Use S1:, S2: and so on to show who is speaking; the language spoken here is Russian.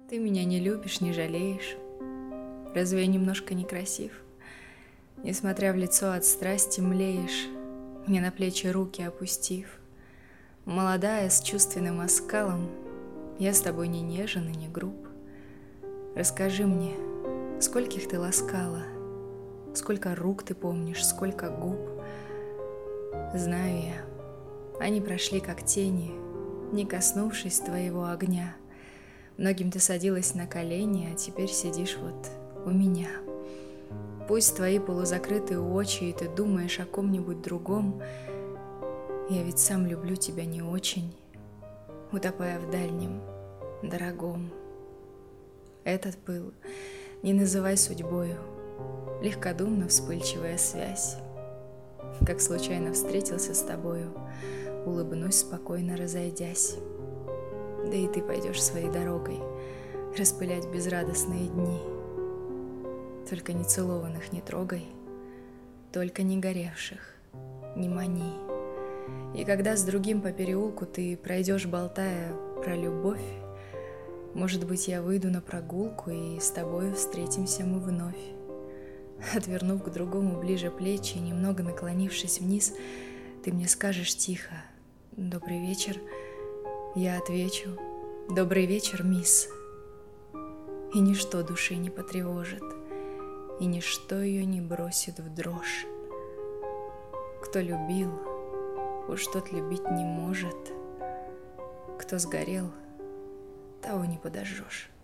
S1: Ты меня не любишь, не жалеешь. Разве я немножко некрасив? Несмотря в лицо от страсти млеешь, мне на плечи руки опустив. Молодая, с чувственным оскалом, я с тобой не нежен и не груб. Расскажи мне, скольких ты ласкала, сколько рук ты помнишь, сколько губ. Знаю я, они прошли как тени, не коснувшись твоего огня. Многим ты садилась на колени, а теперь сидишь вот у меня. Пусть твои полузакрытые очи, и ты думаешь о ком-нибудь другом, я ведь сам люблю тебя не очень, утопая в дальнем, дорогом. Этот пыл не называй судьбою, легкодумно вспыльчивая связь. Как случайно встретился с тобою, улыбнусь, спокойно разойдясь. Да и ты пойдешь своей дорогой, распылять безрадостные дни. Только нецелованных не трогай, только не горевших не мани. И когда с другим по переулку ты пройдешь, болтая про любовь, может быть, я выйду на прогулку, и с тобою встретимся мы вновь. Отвернув к другому ближе плечи, немного наклонившись вниз, ты мне скажешь тихо: «Добрый вечер». Я отвечу: «Добрый вечер, мисс». И ничто души не потревожит, и ничто ее не бросит в дрожь. Кто любил, уж тот любить не может. Кто сгорел, того не подожжешь.